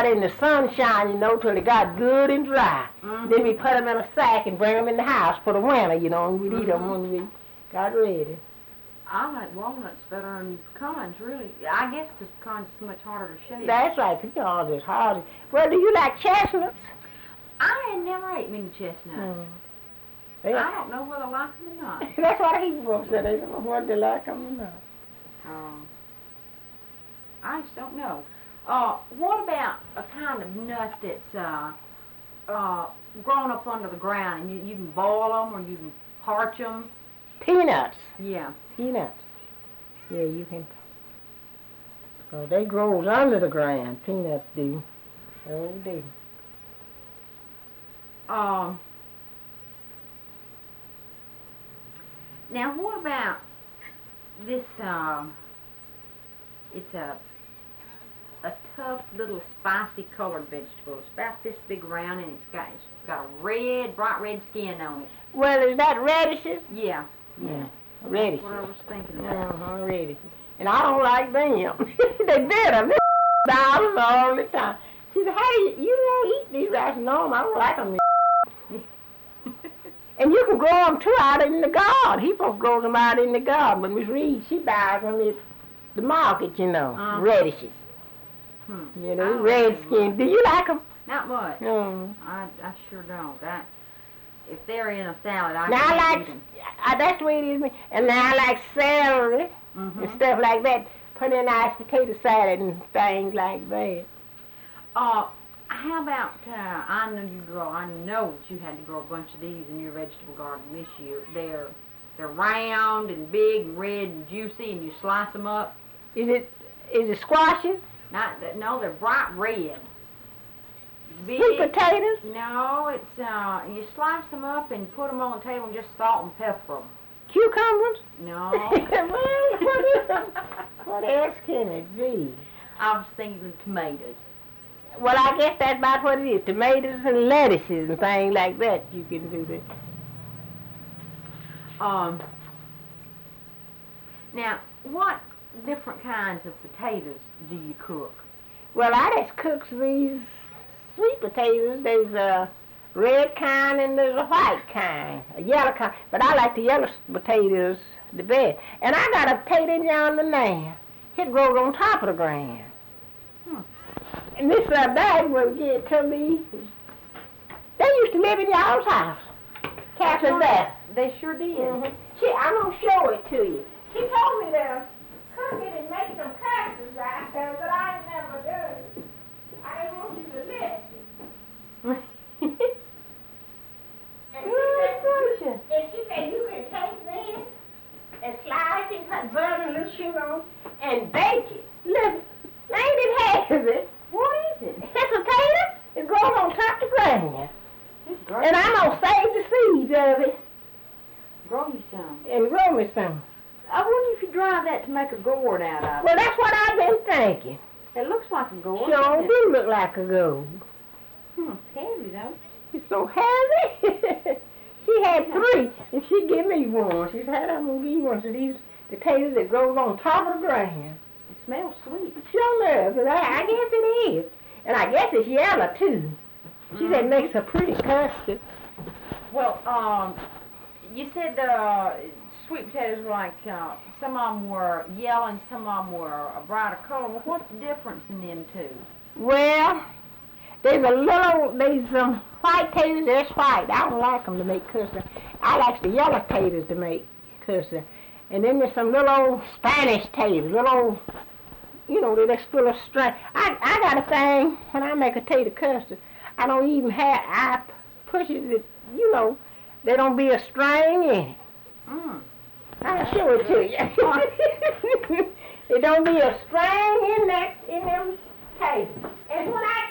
out in the sunshine, you know, till they got good and dry. Then we put them in a sack and bring them in the house for the winter, you know, and we'd eat them when we got ready. I like walnuts better than pecans, really. I guess because pecans are so much harder to shake. That's right, pecans is hard. Well, do you like chestnuts? I had never ate many chestnuts. I don't know whether I like them or not. That's what he folks said. They don't know whether they like them or not. I just don't know. What about a kind of nut that's grown up under the ground, and you can boil them or you can parch them? Peanuts. Yeah. Peanuts. Yeah, you can. Oh, they grows under the ground. Peanuts do. Oh, they. Now, what about this? It's a tough little spicy colored vegetable. It's about this big around, and it's got a bright red skin on it. Well, is that radishes? Yeah. Radishes. That's what I was thinking about. Radishes. And I don't like them. They bitter. $1 all the time. She said, hey, you don't eat these radishes. No, I don't like them. And you can grow them too out in the garden. He folks grows them out in the garden. But Miss Reed, she buys them at the market, you know, radishes. You know, red skin. Do you like them? Not much. I sure don't. If they're in a salad, I can't eat them. That's the way it is. And now I like celery and stuff like that. Put in nice potato salad and things like that. How about, I know that you had to grow a bunch of these in your vegetable garden this year. They're round and big and red and juicy, and you slice them up. Is it squashes? No, they're bright red. Big. Sweet potatoes? No, it's you slice them up and put them on the table and just salt and pepper them. Cucumbers? No. What else can it be? I was thinking of tomatoes. Well, I guess that's about what it is. Tomatoes and lettuces and things like that. You can do that. Now, what different kinds of potatoes do you cook? Well, I just cook these sweet potatoes. There's a red kind and there's a white kind, a yellow kind. But I like the yellow potatoes the best. And I got a potato yonder now. It grows on top of the ground. And this bag will get to me. They used to live in y'all's house. Captain Beth. They sure did. I'm going to show it to you. She told me to cook it and make some custard right there, but I never did. I didn't want you to listen. And she said you can take this and slice it, put butter and a little sugar on, and bake it. Look, ain't it heavy? What is it? It's a potato. It grows on top of the ground. And I'm going to save the seeds of it. Grow you some. And grow me some. I wonder if you dry that to make a gourd out of it. Well, that's what I've been thinking. It looks like a gourd. Sure do look like a gourd. It's heavy, though. It's so heavy. She had 3, and she gave me one. She said, I'm going to give you one of these potatoes that grows on top of the ground. It smells sweet. Sure does. I guess it is. And I guess it's yellow, too. She said it makes a pretty custard. Well, you said sweet potatoes were like, some of them were yellow and some of them were a brighter color. Well, what's the difference in them two? Well, there's white potatoes that's white. I don't like them to make custard. I like the yellow potatoes to make custard. And then there's some little old Spanish potatoes, little old, you know, they're just full of string. I got a thing when I make a potato custard. I don't even I push it, you know, there don't be a string in it. I'll show it to you. There don't be a string in them potatoes. And when I